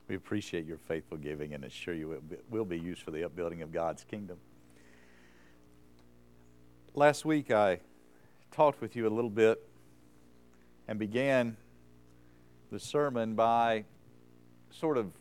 We appreciate your faithful giving and assure you it will be used for the upbuilding of God's kingdom. Last week I talked with you a little bit and began the sermon by sort of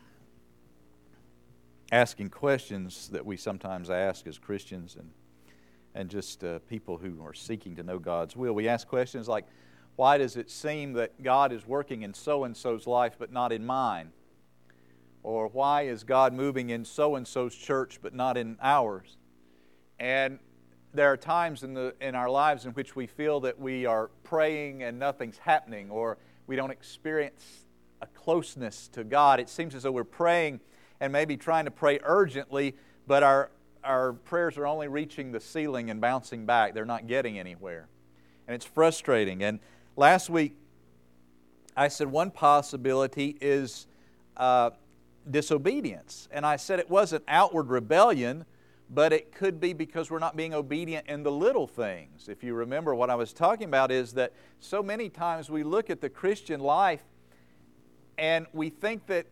asking questions that we sometimes ask as Christians and just people who are seeking to know God's will. We ask questions like, why does it seem that God is working in so-and-so's life but not in mine? Or why is God moving in so-and-so's church but not in ours? And there are times in our lives in which we feel that we are praying and nothing's happening, or we don't experience a closeness to God. It seems as though we're praying and maybe trying to pray urgently, but our prayers are only reaching the ceiling and bouncing back. They're not getting anywhere. And it's frustrating. And last week I said one possibility is disobedience. And I said it wasn't outward rebellion, but it could be because we're not being obedient in the little things. If you remember, what I was talking about is that so many times we look at the Christian life and we think that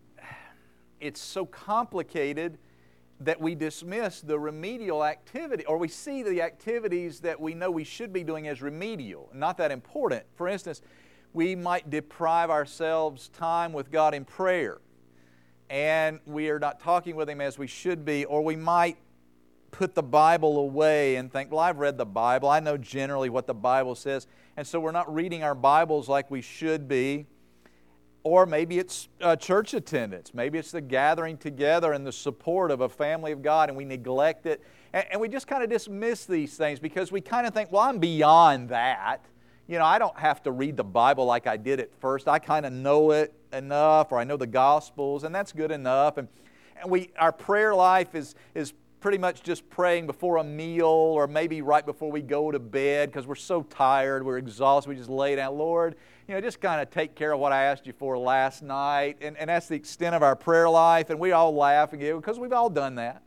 it's so complicated that we dismiss the remedial activity, or we see the activities that we know we should be doing as remedial, not that important. For instance, we might deprive ourselves time with God in prayer, and we are not talking with Him as we should be, or we might put the Bible away and think, well, I've read the Bible, I know generally what the Bible says, and so we're not reading our Bibles like we should be. Or maybe it's church attendance, maybe it's the gathering together and the support of a family of God, and we neglect it, and we just kind of dismiss these things because we kind of think, well, I'm beyond that. You know, I don't have to read the Bible like I did at first. I kind of know it enough, or I know the Gospels, and that's good enough. And our prayer life is pretty much just praying before a meal, or maybe right before we go to bed because we're so tired, we're exhausted, we just lay down. Lord, just kind of take care of what I asked you for last night. And that's the extent of our prayer life, and we all laugh and giggle because we've all done that.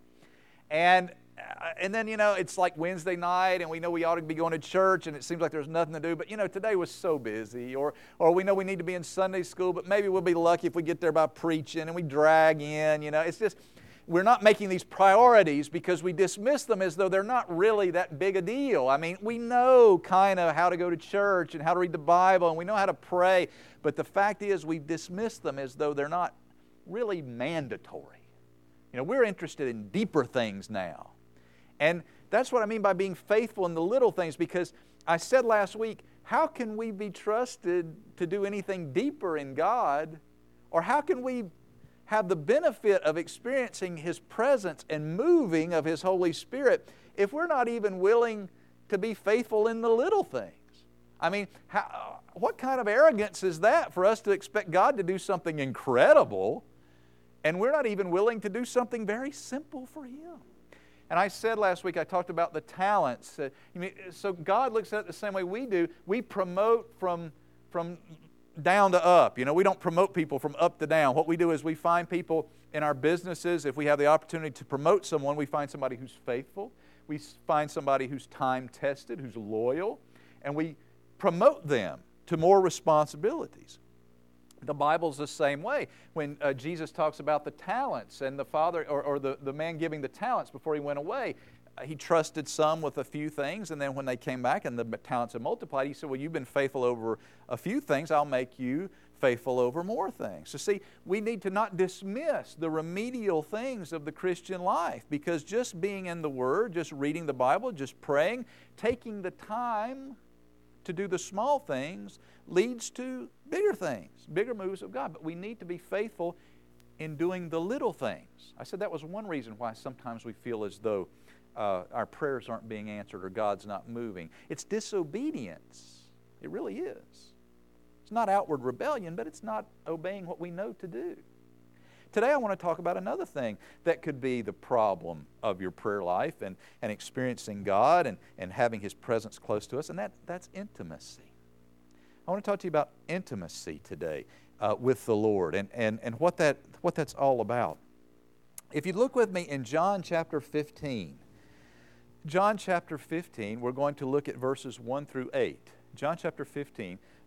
And then, it's like Wednesday night, and we know we ought to be going to church, and it seems like there's nothing to do. But, today was so busy. Or we know we need to be in Sunday school, but maybe we'll be lucky if we get there by preaching, and we drag in. It's just, we're not making these priorities because we dismiss them as though they're not really that big a deal. I mean, we know kind of how to go to church and how to read the Bible, and we know how to pray. But the fact is, we dismiss them as though they're not really mandatory. We're interested in deeper things now. And that's what I mean by being faithful in the little things, because I said last week, how can we be trusted to do anything deeper in God? Or how can we have the benefit of experiencing His presence and moving of His Holy Spirit if we're not even willing to be faithful in the little things? I mean, what kind of arrogance is that for us to expect God to do something incredible and we're not even willing to do something very simple for Him? And I said last week, I talked about the talents. So God looks at it the same way we do. We promote from down to up. We don't promote people from up to down. What we do is we find people in our businesses. If we have the opportunity to promote someone, we find somebody who's faithful. We find somebody who's time-tested, who's loyal, and we promote them to more responsibilities. The Bible's the same way. When Jesus talks about the talents and the father or the man giving the talents before he went away, he trusted some with a few things, and then when they came back and the talents had multiplied, he said, well, you've been faithful over a few things, I'll make you faithful over more things. So see, we need to not dismiss the remedial things of the Christian life, because just being in the Word, just reading the Bible, just praying, taking the time to do the small things leads to bigger things, bigger moves of God. But we need to be faithful in doing the little things. I said that was one reason why sometimes we feel as though our prayers aren't being answered or God's not moving. It's disobedience. It really is. It's not outward rebellion, but it's not obeying what we know to do. Today I want to talk about another thing that could be the problem of your prayer life and experiencing God and having His presence close to us, and that's intimacy. I want to talk to you about intimacy today with the Lord and what that's all about. If you look with me in John chapter 15, we're going to look at verses 1 through 8. John chapter 15,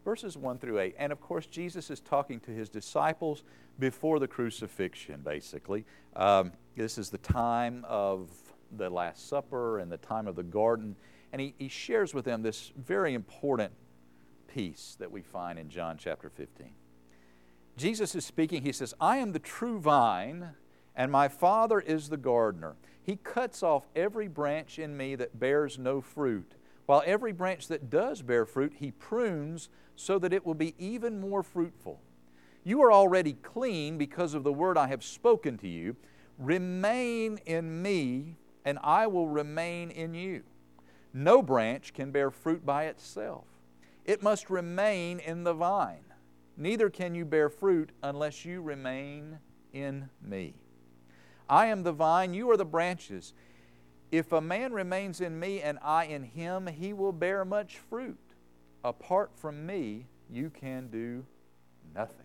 Verses 1 through 8. And of course, Jesus is talking to His disciples before the crucifixion, basically. This is the time of the Last Supper and the time of the garden. And He shares with them this very important piece that we find in John chapter 15. Jesus is speaking. He says, I am the true vine, and my Father is the gardener. He cuts off every branch in me that bears no fruit, while every branch that does bear fruit, He prunes so that it will be even more fruitful. You are already clean because of the word I have spoken to you. Remain in me, and I will remain in you. No branch can bear fruit by itself. It must remain in the vine. Neither can you bear fruit unless you remain in me. I am the vine, you are the branches. If a man remains in me and I in him, he will bear much fruit. Apart from me, you can do nothing.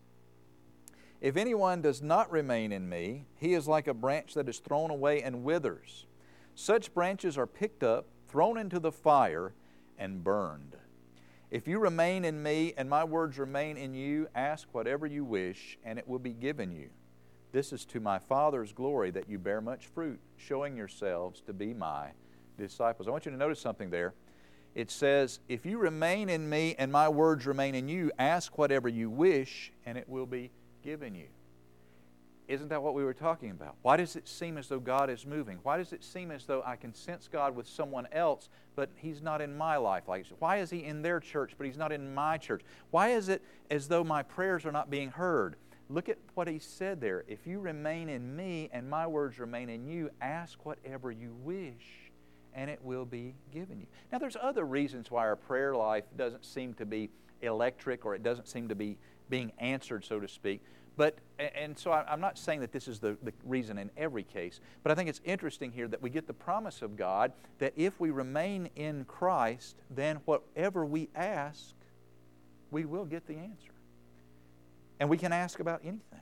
If anyone does not remain in me, he is like a branch that is thrown away and withers. Such branches are picked up, thrown into the fire, and burned. If you remain in me and my words remain in you, ask whatever you wish, and it will be given you. This is to my Father's glory that you bear much fruit, showing yourselves to be my disciples. I want you to notice something there. It says, if you remain in me and my words remain in you, ask whatever you wish, and it will be given you. Isn't that what we were talking about? Why does it seem as though God is moving? Why does it seem as though I can sense God with someone else, but He's not in my life? Why is He in their church, but He's not in my church? Why is it as though my prayers are not being heard? Look at what He said there. If you remain in me and my words remain in you, ask whatever you wish, and it will be given you. Now, there's other reasons why our prayer life doesn't seem to be electric, or it doesn't seem to be being answered, so to speak. So I'm not saying that this is the reason in every case, but I think it's interesting here that we get the promise of God that if we remain in Christ, then whatever we ask, we will get the answer. And we can ask about anything.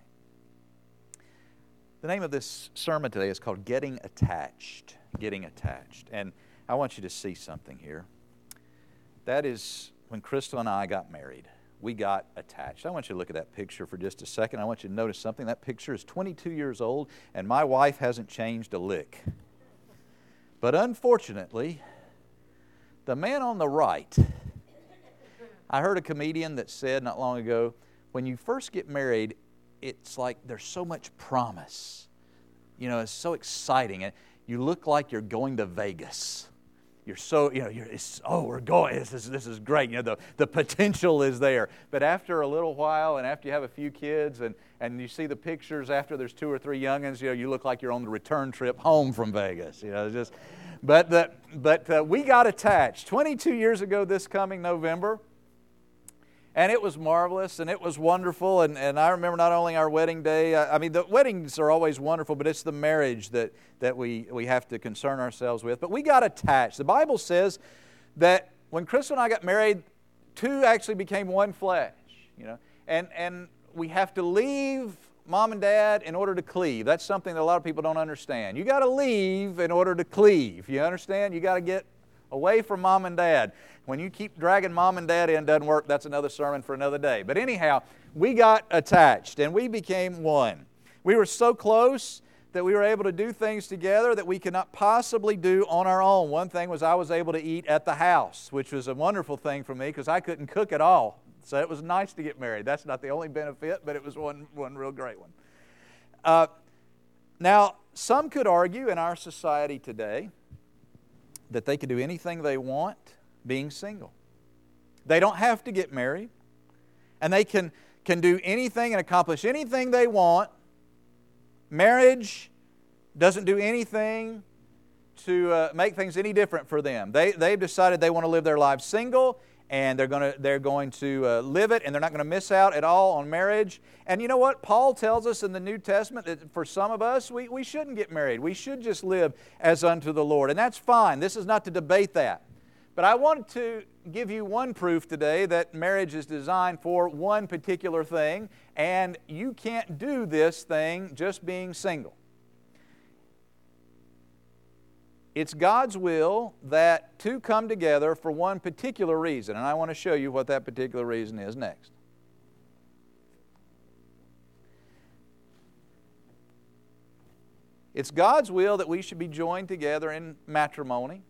The name of this sermon today is called Getting Attached. Getting Attached. And I want you to see something here. That is when Crystal and I got married. We got attached. I want you to look at that picture for just a second. I want you to notice something. That picture is 22 years old, and my wife hasn't changed a lick. But unfortunately, the man on the right, I heard a comedian that said not long ago, when you first get married, it's like there's so much promise. You know, it's so exciting. And you look like you're going to Vegas. You're so, we're going, this is great. You know, the potential is there. But after a little while, and after you have a few kids, and you see the pictures after there's 2 or 3 youngins, you look like you're on the return trip home from Vegas. But we got attached 22 years ago this coming November. And it was marvelous, and it was wonderful, and I remember not only our wedding day, the weddings are always wonderful, but it's the marriage that we have to concern ourselves with. But we got attached. The Bible says that when Crystal and I got married, 2 actually became one flesh, and we have to leave Mom and Dad in order to cleave. That's something that a lot of people don't understand. You got to leave in order to cleave. You understand? You got to get away from Mom and Dad. When you keep dragging Mom and Dad in, doesn't work. That's another sermon for another day. But anyhow, we got attached and we became one. We were so close that we were able to do things together that we could not possibly do on our own. One thing was I was able to eat at the house, which was a wonderful thing for me because I couldn't cook at all. So it was nice to get married. That's not the only benefit, but it was one real great one. Now, some could argue in our society today that they can do anything they want being single. They don't have to get married, and they can do anything and accomplish anything they want. Marriage doesn't do anything to make things any different for them. They've decided they want to live their lives single, and they're going to live it, and they're not going to miss out at all on marriage. And you know what? Paul tells us in the New Testament that for some of us, we shouldn't get married. We should just live as unto the Lord, and that's fine. This is not to debate that. But I wanted to give you one proof today that marriage is designed for one particular thing, and you can't do this thing just being single. It's God's will that two come together for one particular reason, and I want to show you what that particular reason is next. It's God's will that we should be joined together in matrimony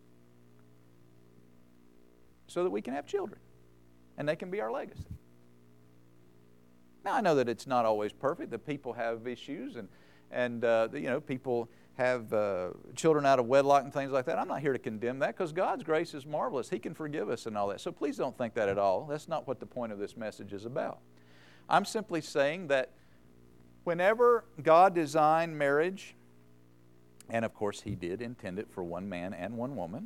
so that we can have children, and they can be our legacy. Now, I know that it's not always perfect, that people have issues, and people have children out of wedlock and things like that. I'm not here to condemn that, because God's grace is marvelous. He can forgive us and all that. So please don't think that at all. That's not what the point of this message is about. I'm simply saying that whenever God designed marriage, and of course He did intend it for one man and one woman,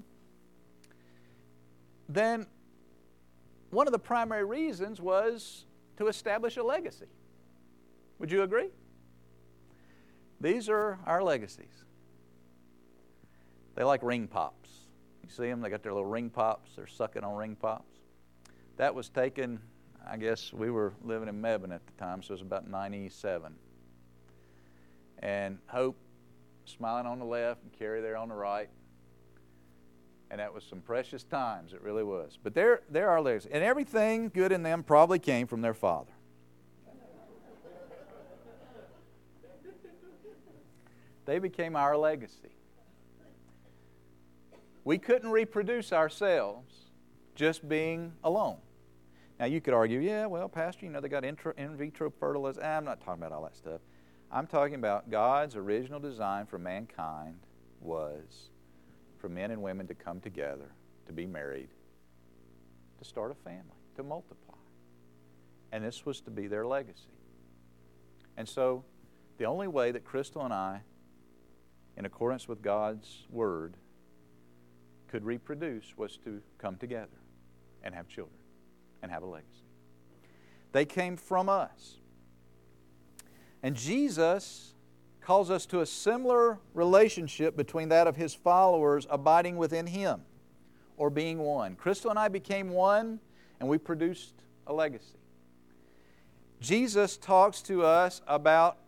then one of the primary reasons was to establish a legacy. Would you agree? These are our legacies. They like ring pops. You see them? They got their little ring pops. They're sucking on ring pops. That was taken, I guess we were living in Mebane at the time, so it was about 97. And Hope smiling on the left and Carrie there on the right. And that was some precious times, it really was. But they're our legacy. And everything good in them probably came from their father. They became our legacy. We couldn't reproduce ourselves just being alone. Now you could argue, yeah, well, Pastor, they got in vitro fertilization. I'm not talking about all that stuff. I'm talking about God's original design for mankind was for men and women to come together, to be married, to start a family, to multiply. And this was to be their legacy. And so the only way that Crystal and I, in accordance with God's Word, could reproduce was to come together and have children and have a legacy. They came from us. And Jesus calls us to a similar relationship between that of His followers abiding within Him, or being one. Crystal and I became one, and we produced a legacy. Jesus talks to us about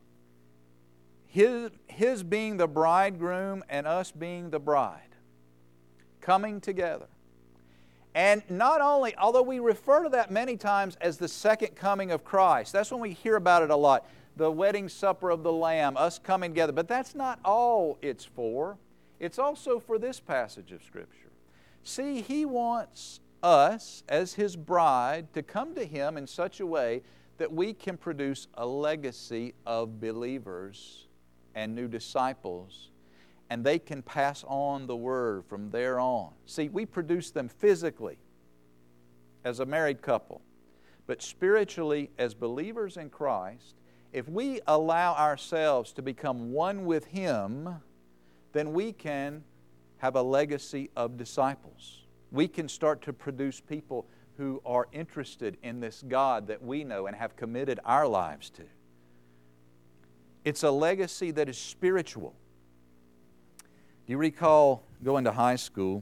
His being the bridegroom and us being the bride, coming together. And not only, although we refer to that many times as the second coming of Christ, that's when we hear about it a lot, the wedding supper of the Lamb, us coming together. But that's not all it's for. It's also for this passage of Scripture. See, He wants us, as His bride, to come to Him in such a way that we can produce a legacy of believers and new disciples, and they can pass on the Word from there on. See, we produce them physically as a married couple, but spiritually as believers in Christ. If we allow ourselves to become one with Him, then we can have a legacy of disciples. We can start to produce people who are interested in this God that we know and have committed our lives to. It's a legacy that is spiritual. Do you recall going to high school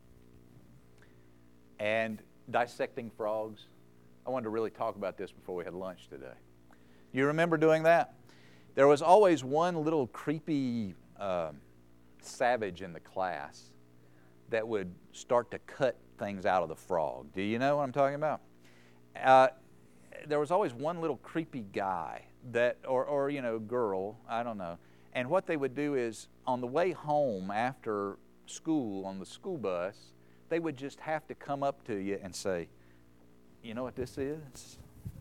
and dissecting frogs? I wanted to really talk about this before we had lunch today. You remember doing that? There was always one little creepy savage in the class that would start to cut things out of the frog. Do you know what I'm talking about? There was always one little creepy guy that, or girl, I don't know. And what they would do is, on the way home after school, on the school bus, they would just have to come up to you and say, "You know what this is?"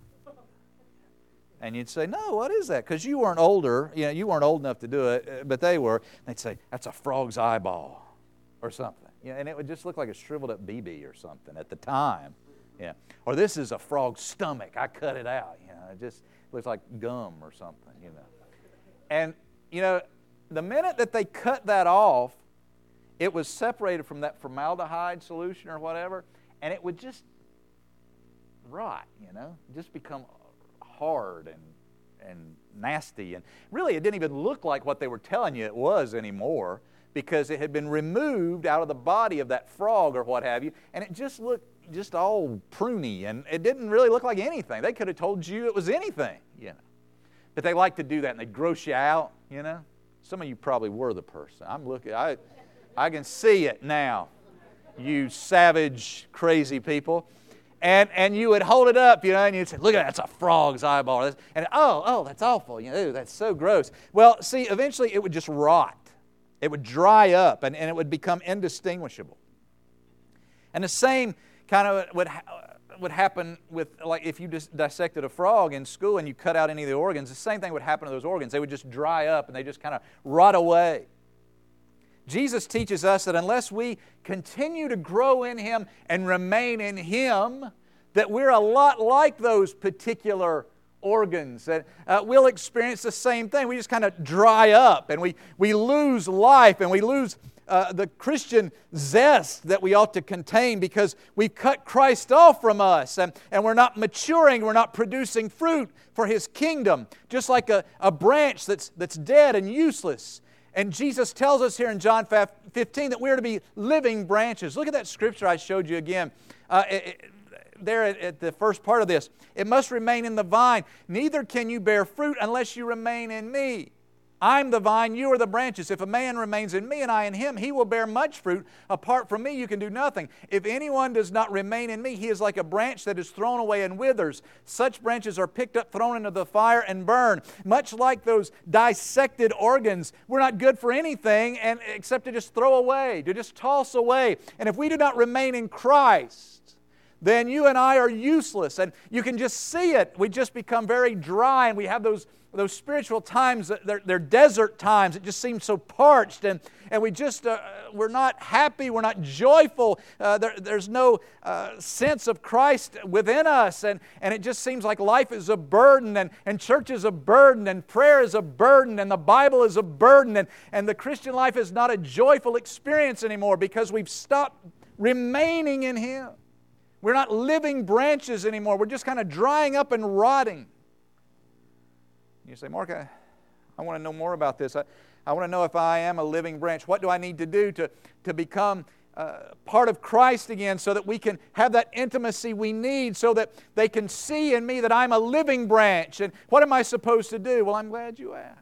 And you'd say, "No, what is that?" Because you weren't older, you weren't old enough to do it, but they were. They'd say, "That's a frog's eyeball," or something. And it would just look like a shriveled up BB or something at the time. Yeah. Or "This is a frog's stomach. I cut it out." It just looks like gum or something. And the minute that they cut that off, it was separated from that formaldehyde solution or whatever, and it would just rot. Just become hard and nasty. And really, it didn't even look like what they were telling you it was anymore, because it had been removed out of the body of that frog or what have you, and it just looked just all pruny, and it didn't really look like anything. They could have told you it was anything, But they like to do that, and they gross you out, Some of you probably were the person. I I can see it now, you savage, crazy people. And you would hold it up, and you'd say, look at that, that's a frog's eyeball. And oh, that's awful. Ooh, that's so gross. Well, see, eventually it would just rot. It would dry up, and it would become indistinguishable. And the same kind of would happen with, like, if you just dissected a frog in school and you cut out any of the organs, the same thing would happen to those organs. They would just dry up and they just kind of rot away. Jesus teaches us that unless we continue to grow in Him and remain in Him, that we're a lot like those particular organs. That we'll experience the same thing. We just kind of dry up and we lose life and we lose the Christian zest that we ought to contain because we've cut Christ off from us and we're not maturing, we're not producing fruit for His kingdom. Just like a branch that's dead and useless. And Jesus tells us here in John 15 that we are to be living branches. Look at that scripture I showed you again. There at the first part of this. It must remain in the vine. Neither can you bear fruit unless you remain in me. I'm the vine, you are the branches. If a man remains in me and I in him, he will bear much fruit. Apart from me, you can do nothing. If anyone does not remain in me, he is like a branch that is thrown away and withers. Such branches are picked up, thrown into the fire, and burned. Much like those dissected organs, we're not good for anything except to just throw away, to just toss away. And if we do not remain in Christ, then you and I are useless. And you can just see it. We just become very dry, and we have those spiritual times, they're desert times. It just seems so parched, and we just, we're not happy, we're not joyful. There's no sense of Christ within us, and it just seems like life is a burden, and church is a burden, and prayer is a burden, and the Bible is a burden, and the Christian life is not a joyful experience anymore because we've stopped remaining in Him. We're not living branches anymore. We're just kind of drying up and rotting. You say, Mark, I want to know more about this. I want to know if I am a living branch. What do I need to do to become part of Christ again so that we can have that intimacy we need so that they can see in me that I'm a living branch? And what am I supposed to do? Well, I'm glad you asked.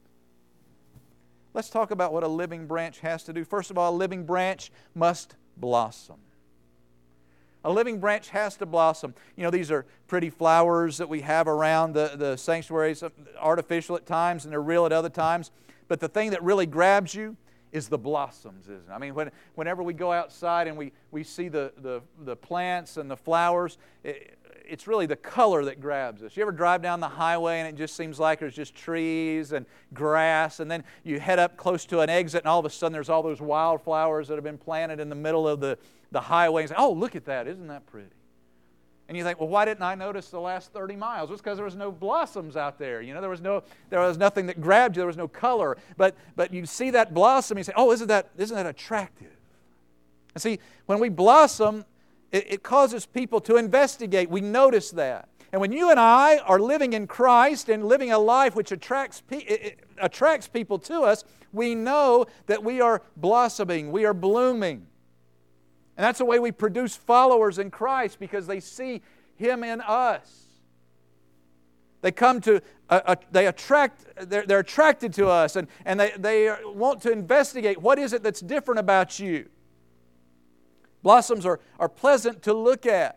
Let's talk about what a living branch has to do. First of all, a living branch must blossom. A living branch has to blossom. These are pretty flowers that we have around the sanctuaries, artificial at times and they're real at other times. But the thing that really grabs you is the blossoms, isn't it? I mean, whenever we go outside and we see the plants and the flowers, it's really the color that grabs us. You ever drive down the highway and it just seems like there's just trees and grass, and then you head up close to an exit and all of a sudden there's all those wildflowers that have been planted in the middle of the highway, and say, oh, look at that, isn't that pretty? And you think, well, why didn't I notice the last 30 miles? Well, it's because there was no blossoms out there. There was nothing that grabbed you. There was no color. But you see that blossom, and you say, oh, isn't that attractive? And see, when we blossom, it causes people to investigate. We notice that. And when you and I are living in Christ and living a life which attracts people to us, we know that we are blossoming, we are blooming. And that's the way we produce followers in Christ, because they see Him in us. They come to, they're attracted to us, and they want to investigate what is it that's different about you. Blossoms are pleasant to look at.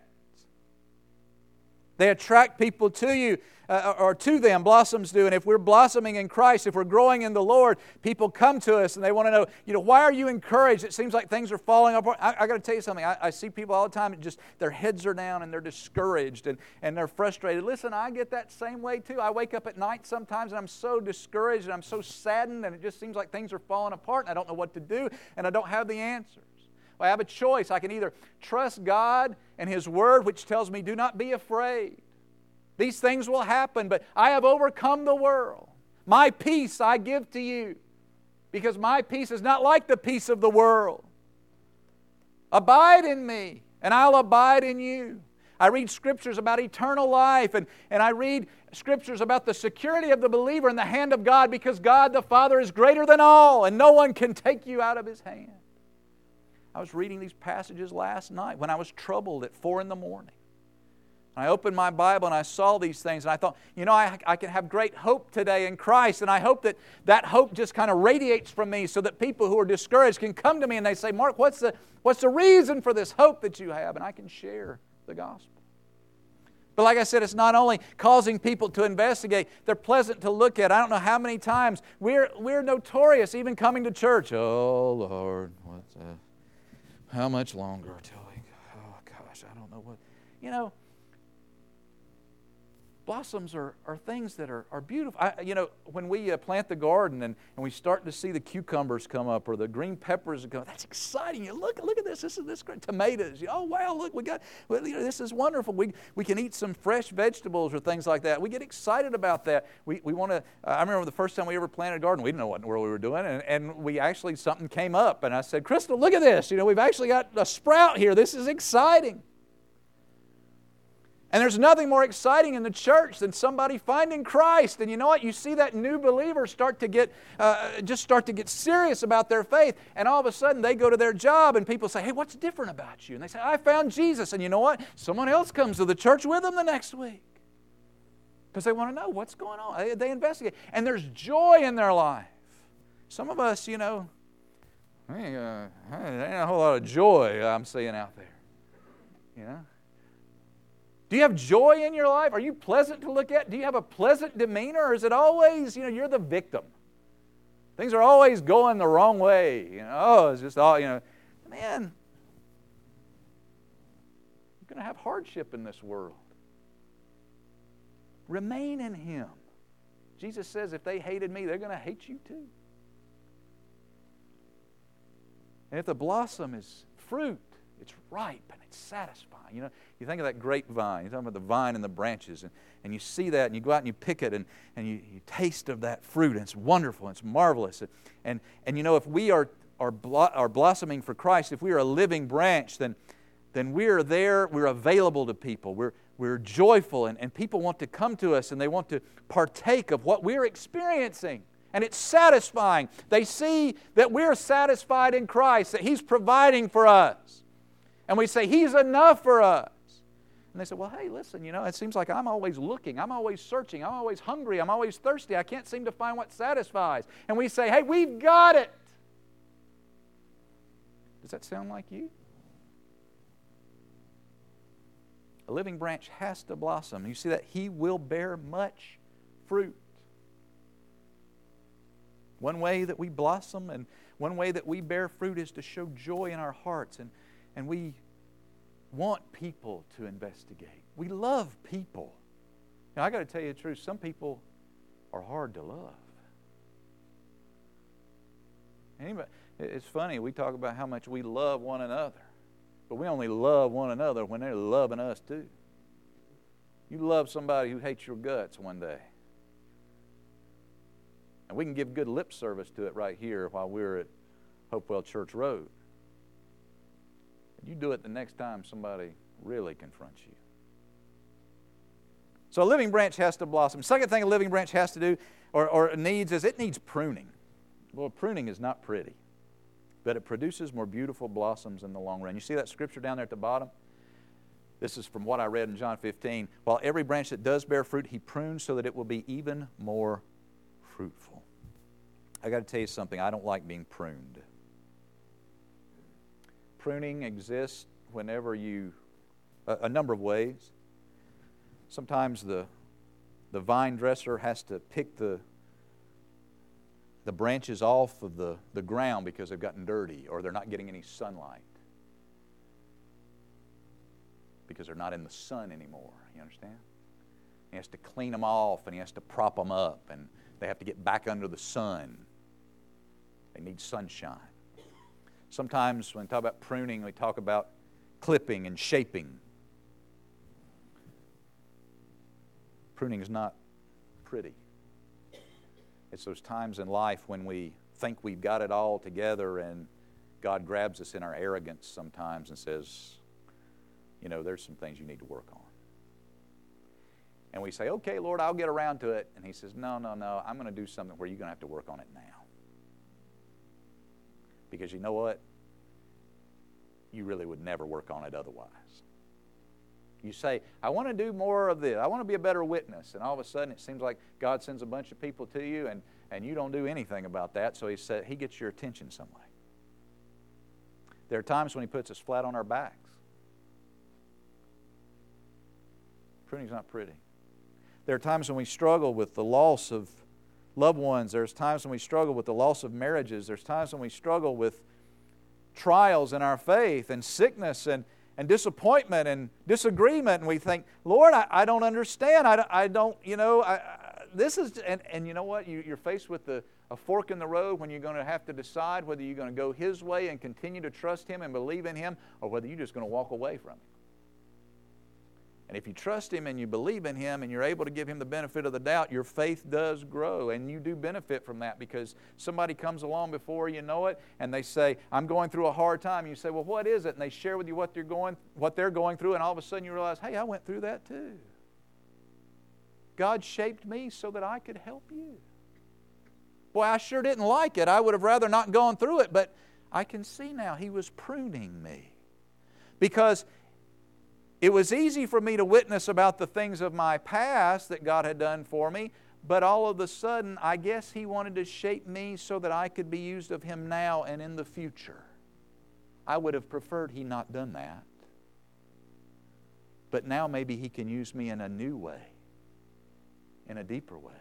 They attract people to you, or to them, blossoms do. And if we're blossoming in Christ, if we're growing in the Lord, people come to us and they want to know, why are you encouraged? It seems like things are falling apart. I got to tell you something. I see people all the time, their heads are down and they're discouraged and they're frustrated. Listen, I get that same way too. I wake up at night sometimes and I'm so discouraged and I'm so saddened, and it just seems like things are falling apart and I don't know what to do and I don't have the answers. Well, I have a choice. I can either trust God and His Word, which tells me, do not be afraid. These things will happen, but I have overcome the world. My peace I give to you, because my peace is not like the peace of the world. Abide in me, and I'll abide in you. I read Scriptures about eternal life, and I read Scriptures about the security of the believer in the hand of God, because God the Father is greater than all, and no one can take you out of His hand. I was reading these passages last night when I was troubled at 4 a.m. I opened my Bible and I saw these things and I thought, I can have great hope today in Christ, and I hope that that hope just kind of radiates from me so that people who are discouraged can come to me and they say, Mark, what's the reason for this hope that you have? And I can share the gospel. But like I said, it's not only causing people to investigate, they're pleasant to look at. I don't know how many times we're notorious even coming to church. Oh, Lord, how much longer till we go? Oh, gosh, I don't know what. Blossoms are things that are beautiful. When we plant the garden and we start to see the cucumbers come up or the green peppers come up, that's exciting. Look at this. This is great. Tomatoes. Oh, wow, look, this is wonderful. We can eat some fresh vegetables or things like that. We get excited about that. We want to, I remember the first time we ever planted a garden, we didn't know what in the world we were doing, and we actually, something came up, and I said, Crystal, look at this. We've actually got a sprout here. This is exciting. And there's nothing more exciting in the church than somebody finding Christ. And you know what? You see that new believer start to get serious about their faith. And all of a sudden they go to their job and people say, hey, what's different about you? And they say, I found Jesus. And you know what? Someone else comes to the church with them the next week. Because they want to know what's going on. They investigate. And there's joy in their life. Some of us, there ain't a whole lot of joy I'm seeing out there. Do you have joy in your life? Are you pleasant to look at? Do you have a pleasant demeanor? Or is it always, you're the victim? Things are always going the wrong way. It's just all, man, you're going to have hardship in this world. Remain in Him. Jesus says if they hated me, they're going to hate you too. And if the blossom is fruit, it's ripe and it's satisfying. You think of that grapevine. You're talking about the vine and the branches. And you see that and you go out and you pick it and you taste of that fruit. And it's wonderful. And it's marvelous. And if we are blossoming for Christ, if we are a living branch, then we're there. We're available to people. We're joyful. And people want to come to us and they want to partake of what we're experiencing. And it's satisfying. They see that we're satisfied in Christ, that He's providing for us. And we say, He's enough for us. And they say, well, hey, listen, it seems like I'm always looking. I'm always searching. I'm always hungry. I'm always thirsty. I can't seem to find what satisfies. And we say, hey, we've got it. Does that sound like you? A living branch has to blossom. You see that He will bear much fruit. One way that we blossom and one way that we bear fruit is to show joy in our hearts. And we want people to investigate. We love people. I got to tell you the truth, some people are hard to love. It's funny, we talk about how much we love one another, but we only love one another when they're loving us too. You love somebody who hates your guts one day. And we can give good lip service to it right here while we're at Hopewell Church Road. You do it the next time somebody really confronts you. So a living branch has to blossom. Second thing a living branch has to do or needs is it needs pruning. Well, pruning is not pretty, but it produces more beautiful blossoms in the long run. You see that scripture down there at the bottom? This is from what I read in John 15. While every branch that does bear fruit, He prunes so that it will be even more fruitful. I got to tell you something. I don't like being pruned. Pruning exists whenever a number of ways. Sometimes the vine dresser has to pick the branches off of the ground because they've gotten dirty or they're not getting any sunlight because they're not in the sun anymore. You understand? He has to clean them off and he has to prop them up and they have to get back under the sun. They need sunshine. Sometimes when we talk about pruning, we talk about clipping and shaping. Pruning is not pretty. It's those times in life when we think we've got it all together and God grabs us in our arrogance sometimes and says, there's some things you need to work on. And we say, okay, Lord, I'll get around to it. And He says, no, I'm going to do something where you're going to have to work on it now. Because you know what? You really would never work on it otherwise. You say, I want to do more of this. I want to be a better witness. And all of a sudden it seems like God sends a bunch of people to you and you don't do anything about that. So He gets your attention some way. There are times when He puts us flat on our backs. Pruning's not pretty. There are times when we struggle with the loss of loved ones. There's times when we struggle with the loss of marriages. There's times when we struggle with trials in our faith and sickness and disappointment and disagreement. And we think, Lord, I don't understand. I don't, this is, and you know what? You're faced with a fork in the road when you're going to have to decide whether you're going to go His way and continue to trust Him and believe in Him, or whether you're just going to walk away from Him. And if you trust Him and you believe in Him and you're able to give Him the benefit of the doubt, your faith does grow. And you do benefit from that, because somebody comes along before you know it and they say, I'm going through a hard time. You say, well, what is it? And they share with you what they're going through, and all of a sudden you realize, hey, I went through that too. God shaped me so that I could help you. Boy, I sure didn't like it. I would have rather not gone through it, but I can see now He was pruning me. Because it was easy for me to witness about the things of my past that God had done for me, but all of a sudden, I guess He wanted to shape me so that I could be used of Him now and in the future. I would have preferred He not done that. But now maybe He can use me in a new way, in a deeper way.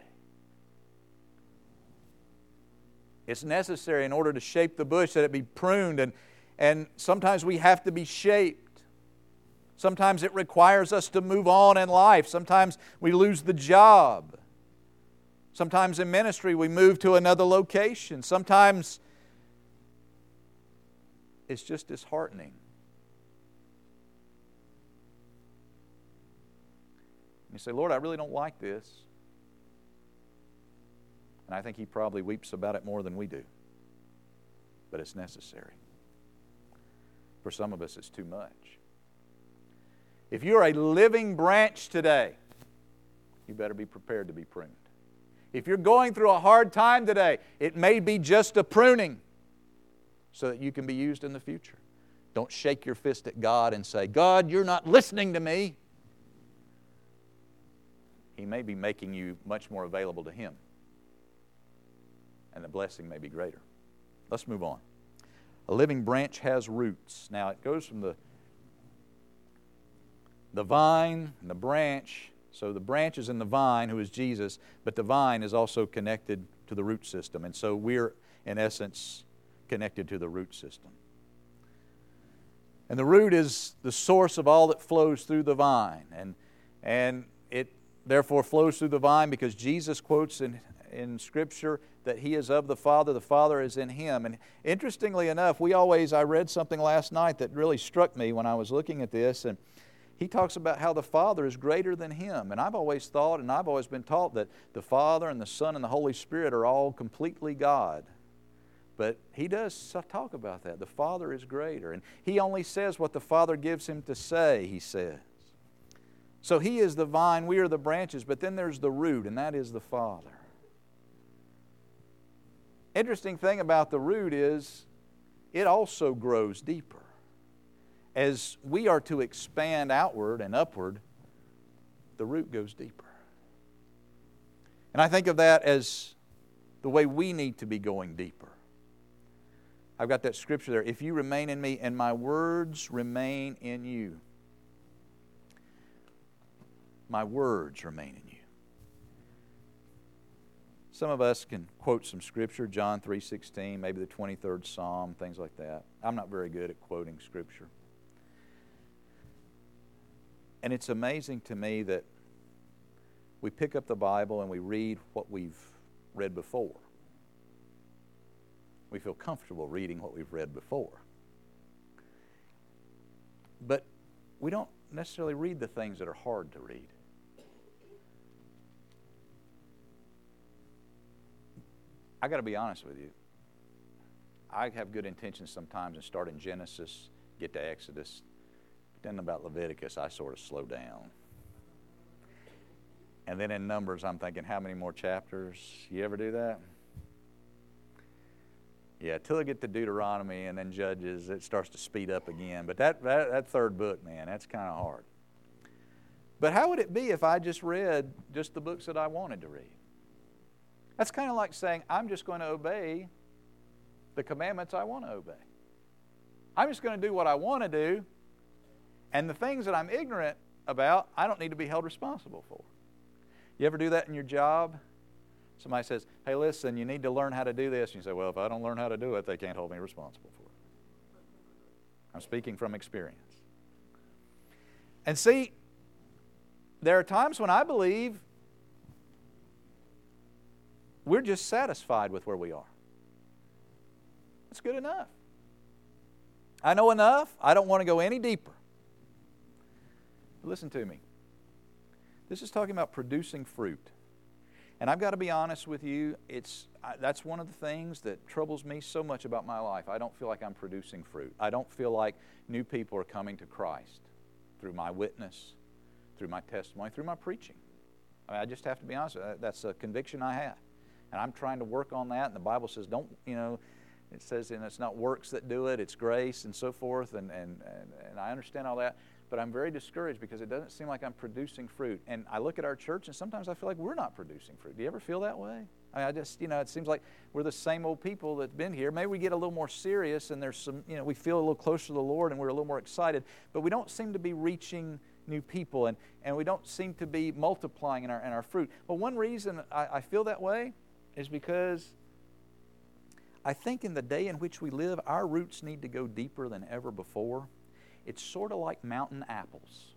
It's necessary in order to shape the bush that it be pruned, and sometimes we have to be shaped. Sometimes it requires us to move on in life. Sometimes we lose the job. Sometimes in ministry we move to another location. Sometimes it's just disheartening. You say, Lord, I really don't like this. And I think He probably weeps about it more than we do. But it's necessary. For some of us, it's too much. If you're a living branch today, you better be prepared to be pruned. If you're going through a hard time today, it may be just a pruning so that you can be used in the future. Don't shake your fist at God and say, God, you're not listening to me. He may be making you much more available to Him, and the blessing may be greater. Let's move on. A living branch has roots. Now, it goes from the vine and the branch. So the branch is in the vine, who is Jesus, but the vine is also connected to the root system. And so we're, in essence, connected to the root system. And the root is the source of all that flows through the vine. And it therefore flows through the vine because Jesus quotes in Scripture that He is of the Father is in Him. And interestingly enough, I read something last night that really struck me when I was looking at this, and He talks about how the Father is greater than Him. And I've always thought, and I've always been taught, that the Father and the Son and the Holy Spirit are all completely God. But He does talk about that. The Father is greater. And He only says what the Father gives Him to say, He says. So He is the vine, we are the branches, but then there's the root, and that is the Father. Interesting thing about the root is it also grows deeper. As we are to expand outward and upward, the root goes deeper. And I think of that as the way we need to be going deeper. I've got that scripture there. If you remain in me and my words remain in you. My words remain in you. Some of us can quote some scripture, John 3:16, maybe the 23rd Psalm, things like that. I'm not very good at quoting scripture. And it's amazing to me that we pick up the Bible and we read what we've read before. We feel comfortable reading what we've read before. But we don't necessarily read the things that are hard to read. I got to be honest with you. I have good intentions sometimes and start in Genesis, get to Exodus. But then about Leviticus, I sort of slow down. And then in Numbers, I'm thinking, how many more chapters? You ever do that? Yeah, till I get to Deuteronomy and then Judges, it starts to speed up again. But that third book, man, that's kind of hard. But how would it be if I just read just the books that I wanted to read? That's kind of like saying, I'm just going to obey the commandments I want to obey. I'm just going to do what I want to do, and the things that I'm ignorant about, I don't need to be held responsible for. You ever do that in your job? Somebody says, hey, listen, you need to learn how to do this. And you say, well, if I don't learn how to do it, they can't hold me responsible for it. I'm speaking from experience. And see, there are times when I believe we're just satisfied with where we are. That's good enough. I know enough. I don't want to go any deeper. But listen to me. This is talking about producing fruit. And I've got to be honest with you, that's one of the things that troubles me so much about my life. I don't feel like I'm producing fruit. I don't feel like new people are coming to Christ through my witness, through my testimony, through my preaching. I just have to be honest with you. That's a conviction I have. And I'm trying to work on that. And the Bible says, it says, and it's not works that do it, it's grace and so forth. And I understand all that. But I'm very discouraged because it doesn't seem like I'm producing fruit. And I look at our church and sometimes I feel like we're not producing fruit. Do you ever feel that way? I just, it seems like we're the same old people that's been here. Maybe we get a little more serious and there's some, we feel a little closer to the Lord and we're a little more excited. But we don't seem to be reaching new people and we don't seem to be multiplying in our fruit. But one reason I feel that way is because I think in the day in which we live, our roots need to go deeper than ever before. It's sort of like mountain apples.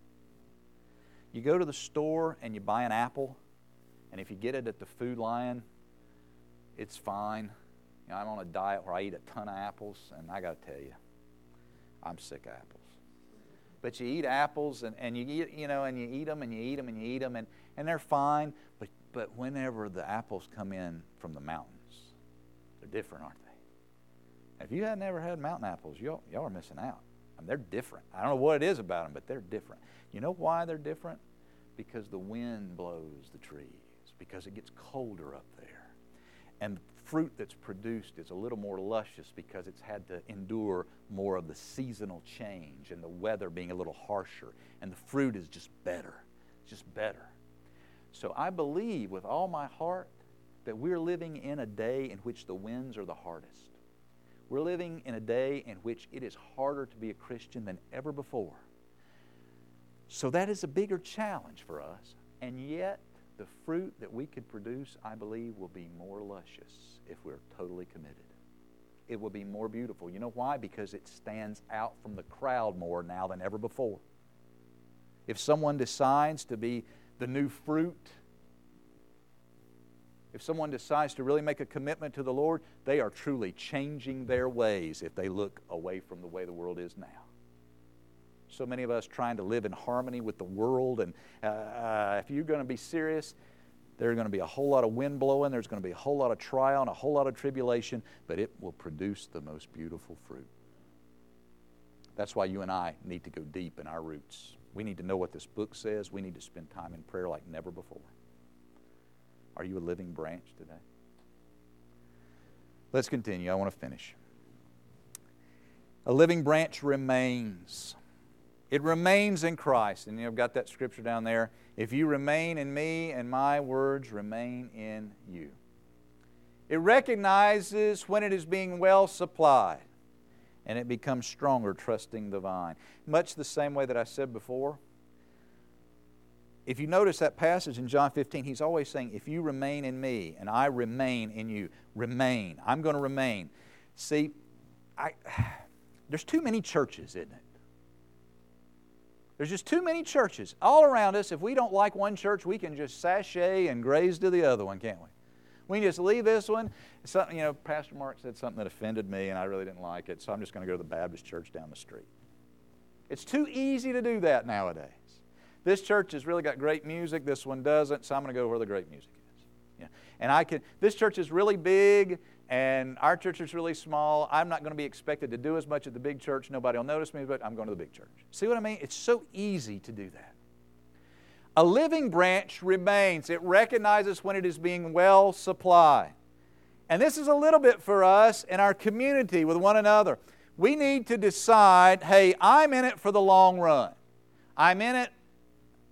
You go to the store and you buy an apple, and if you get it at the Food Lion, it's fine. I'm on a diet where I eat a ton of apples, and I got to tell you, I'm sick of apples. But you eat apples, and you eat, and you eat them, and you eat them, and you eat them, and they're fine. But whenever the apples come in from the mountains, they're different, aren't they? If you had never had mountain apples, y'all are missing out. They're different. I don't know what it is about them, but they're different. You know why they're different? Because the wind blows the trees, because it gets colder up there. And the fruit that's produced is a little more luscious because it's had to endure more of the seasonal change and the weather being a little harsher. And the fruit is just better. It's just better. So I believe with all my heart that we're living in a day in which the winds are the hardest. We're living in a day in which it is harder to be a Christian than ever before. So that is a bigger challenge for us. And yet, the fruit that we could produce, I believe, will be more luscious if we're totally committed. It will be more beautiful. You know why? Because it stands out from the crowd more now than ever before. If someone decides to be the new fruit, if someone decides to really make a commitment to the Lord, they are truly changing their ways if they look away from the way the world is now. So many of us trying to live in harmony with the world, and if you're going to be serious, there's going to be a whole lot of wind blowing, there's going to be a whole lot of trial and a whole lot of tribulation, but it will produce the most beautiful fruit. That's why you and I need to go deep in our roots. We need to know what this book says. We need to spend time in prayer like never before. Are you a living branch today? Let's continue. I want to finish. A living branch remains. It remains in Christ. And I've got that scripture down there. If you remain in me and my words remain in you. It recognizes when it is being well supplied. And it becomes stronger, trusting the vine. Much the same way that I said before. If you notice that passage in John 15, he's always saying, if you remain in me and I remain in you, remain. I'm going to remain. See, there's too many churches, isn't it? There's just too many churches all around us. If we don't like one church, we can just sashay and graze to the other one, can't we? We can just leave this one. Pastor Mark said something that offended me, and I really didn't like it, so I'm just going to go to the Baptist church down the street. It's too easy to do that nowadays. This church has really got great music. This one doesn't, so I'm going to go where the great music is. Yeah. And this church is really big, and our church is really small. I'm not going to be expected to do as much at the big church. Nobody will notice me, but I'm going to the big church. See what I mean? It's so easy to do that. A living branch remains. It recognizes when it is being well supplied. And this is a little bit for us in our community with one another. We need to decide, hey, I'm in it for the long run. I'm in it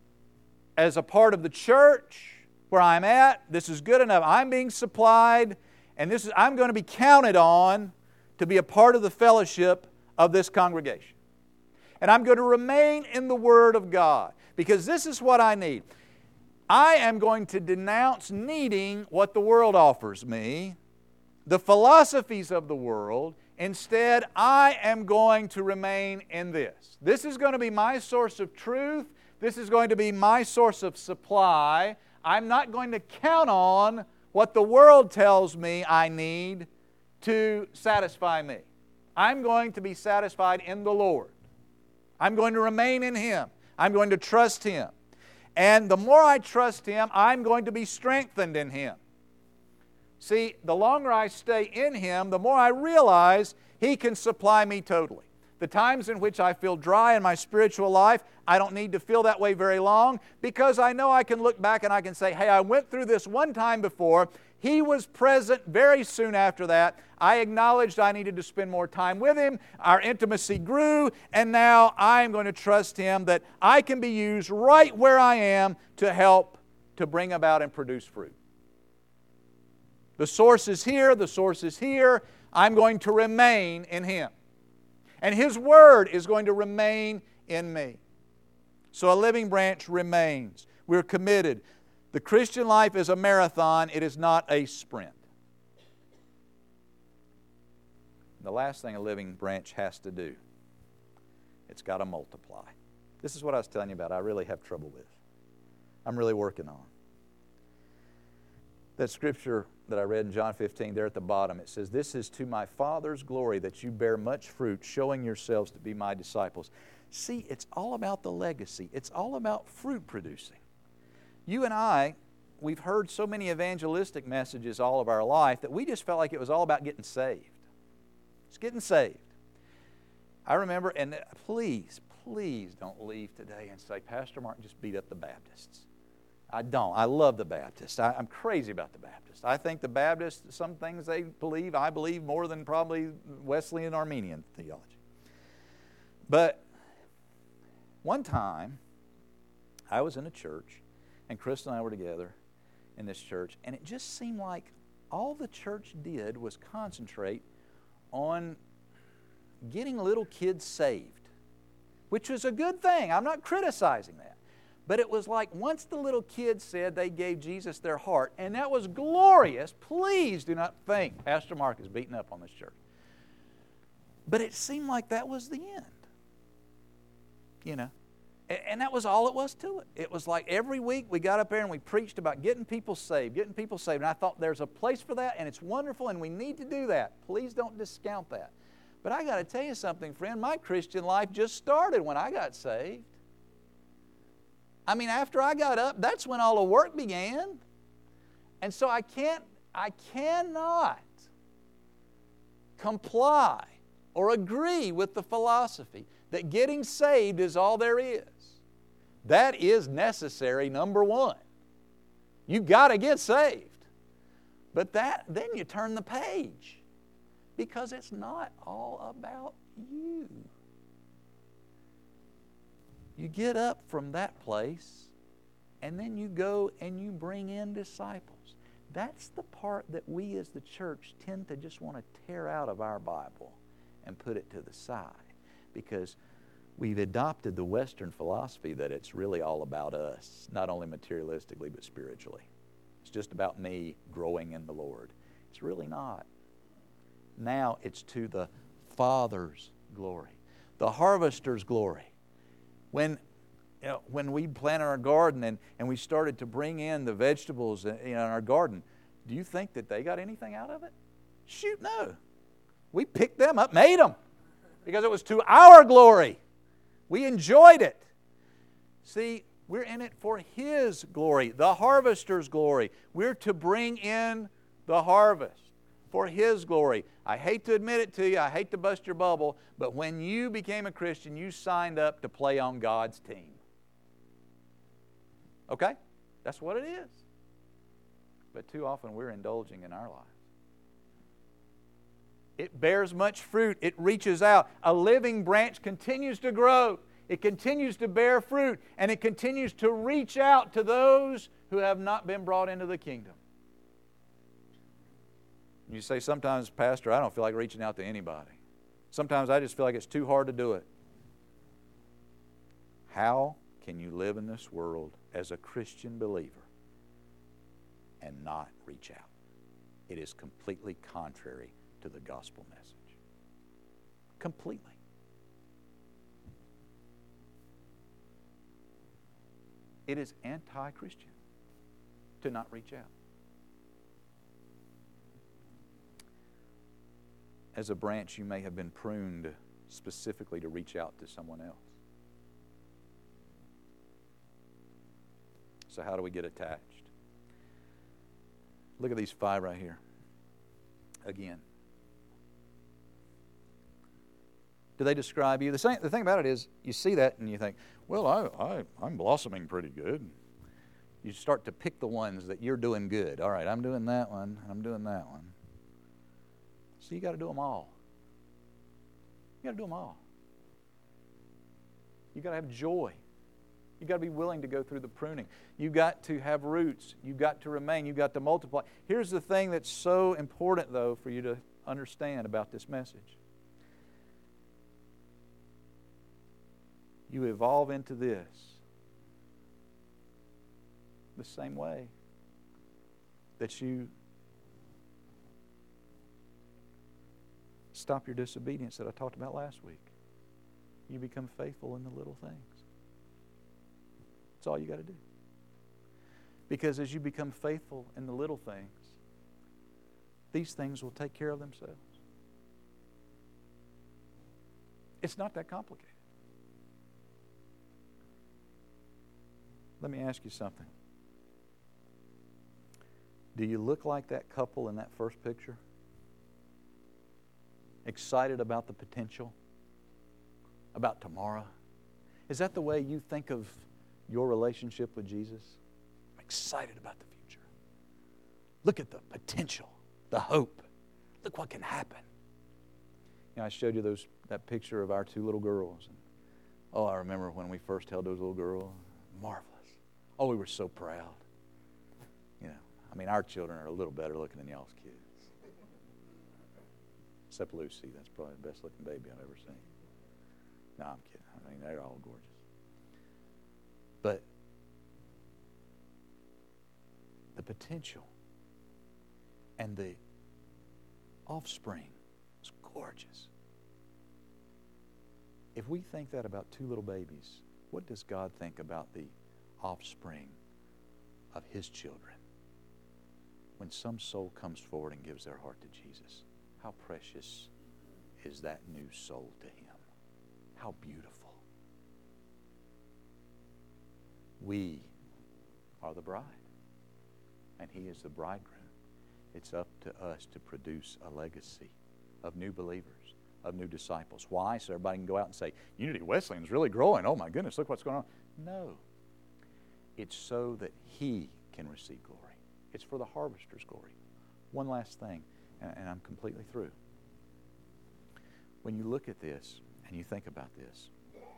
as a part of the church where I'm at. This is good enough. I'm being supplied, and I'm going to be counted on to be a part of the fellowship of this congregation. And I'm going to remain in the Word of God, because this is what I need. I am going to denounce needing what the world offers me, the philosophies of the world. Instead, I am going to remain in this. This is going to be my source of truth. This is going to be my source of supply. I'm not going to count on what the world tells me I need to satisfy me. I'm going to be satisfied in the Lord. I'm going to remain in Him. I'm going to trust Him. And the more I trust Him, I'm going to be strengthened in Him. See, the longer I stay in Him, the more I realize He can supply me totally. The times in which I feel dry in my spiritual life, I don't need to feel that way very long, because I know I can look back and I can say, hey, I went through this one time before. He was present very soon after that. I acknowledged I needed to spend more time with Him. Our intimacy grew, and now I'm going to trust Him that I can be used right where I am to help to bring about and produce fruit. The source is here. The source is here. I'm going to remain in Him. And His Word is going to remain in me. So a living branch remains. We're committed. The Christian life is a marathon. It is not a sprint. The last thing a living branch has to do, it's got to multiply. This is what I was telling you about. I really have trouble with. I'm really working on. That scripture that I read in John 15, there at the bottom, it says, "This is to my Father's glory that you bear much fruit, showing yourselves to be my disciples." See, it's all about the legacy. It's all about fruit producing. You and I, we've heard so many evangelistic messages all of our life that we just felt like it was all about getting saved. It's getting saved. I remember, and please don't leave today and say, Pastor Martin just beat up the Baptists. I don't. I love the Baptists. I'm crazy about the Baptists. I think the Baptists, some things they believe, I believe more than probably Wesleyan Arminian theology. But one time, I was in a church, and Chris and I were together in this church, and it just seemed like all the church did was concentrate on getting little kids saved, which was a good thing. I'm not criticizing that. But it was like once the little kids said they gave Jesus their heart, and that was glorious. Please do not think Pastor Mark is beating up on this church. But it seemed like that was the end. You know. And that was all it was to it. It was like every week we got up there and we preached about getting people saved. And I thought there's a place for that, and it's wonderful, and we need to do that. Please don't discount that. But I got to tell you something, friend. My Christian life just started when I got saved. I mean, after I got up, that's when all the work began. And so I cannot comply or agree with the philosophy that getting saved is all there is. That is necessary, number one. You've got to get saved. But then you turn the page, because it's not all about you. You get up from that place, and then you go and you bring in disciples. That's the part that we as the church tend to just want to tear out of our Bible and put it to the side, because we've adopted the Western philosophy that it's really all about us, not only materialistically but spiritually. It's just about me growing in the Lord. It's really not. Now it's to the Father's glory, the harvester's glory. When we planted our garden and we started to bring in the vegetables in our garden, do you think that they got anything out of it? Shoot, no. We picked them up, made them, because it was to our glory. We enjoyed it. See, we're in it for His glory, the harvester's glory. We're to bring in the harvest for His glory. I hate to admit it to you, I hate to bust your bubble, but when you became a Christian, you signed up to play on God's team. Okay? That's what it is. But too often we're indulging in our lives. It bears much fruit. It reaches out. A living branch continues to grow. It continues to bear fruit, and it continues to reach out to those who have not been brought into the kingdom. You say, sometimes, Pastor, I don't feel like reaching out to anybody. Sometimes I just feel like it's too hard to do it. How can you live in this world as a Christian believer and not reach out? It is completely contrary to the gospel message. Completely. It is anti-Christian to not reach out. As a branch, you may have been pruned specifically to reach out to someone else. So how do we get attached? Look at these 5 right here. Again. Do they describe you? The thing about it is, you see that and you think, well, I'm blossoming pretty good. You start to pick the ones that you're doing good. All right, I'm doing that one, and I'm doing that one. So you got to do them all. You got to do them all. You got to have joy. You got to be willing to go through the pruning. You got to have roots. You got to remain. You got to multiply. Here's the thing that's so important, though, for you to understand about this message. You evolve into this the same way that you stop your disobedience that I talked about last week. You become faithful in the little things. That's all you got to do. Because as you become faithful in the little things, these things will take care of themselves. It's not that complicated. Let me ask you something. Do you look like that couple in that first picture? Excited about the potential? About tomorrow? Is that the way you think of your relationship with Jesus? I'm excited about the future. Look at the potential, the hope. Look what can happen. You know, I showed you that picture of our 2 little girls. And, I remember when we first held those little girls. Marvelous. Oh, we were so proud. You know, I mean, our children are a little better looking than y'all's kids. Except Lucy. That's probably the best looking baby I've ever seen. No, I'm kidding. I mean, they're all gorgeous. But the potential and the offspring is gorgeous. If we think that about 2 little babies, what does God think about the offspring of His children? When some soul comes forward and gives their heart to Jesus, how precious is that new soul to Him? How beautiful. We are the bride, and He is the bridegroom. It's up to us to produce a legacy of new believers, of new disciples. Why? So everybody can go out and say, Unity Wesleyan's really growing. Oh my goodness, look what's going on. No. It's so that He can receive glory. It's for the harvester's glory. One last thing, and I'm completely through. When you look at this and you think about this,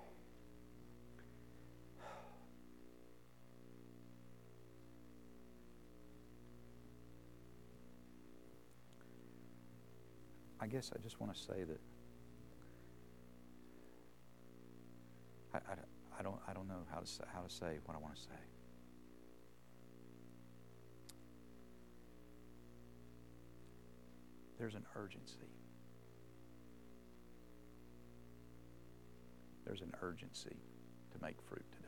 I guess I just want to say that I don't know how to say what I want to say. There's an urgency. There's an urgency to make fruit today.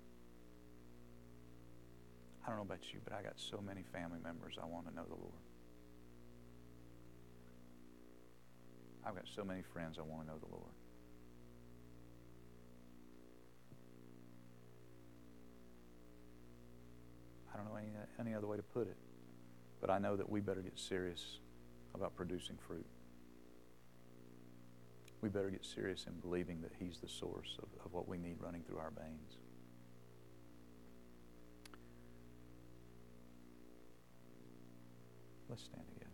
I don't know about you, but I got so many family members I want to know the Lord. I've got so many friends I want to know the Lord. I don't know any other way to put it, but I know that we better get serious about producing fruit. We better get serious in believing that He's the source of what we need running through our veins. Let's stand together.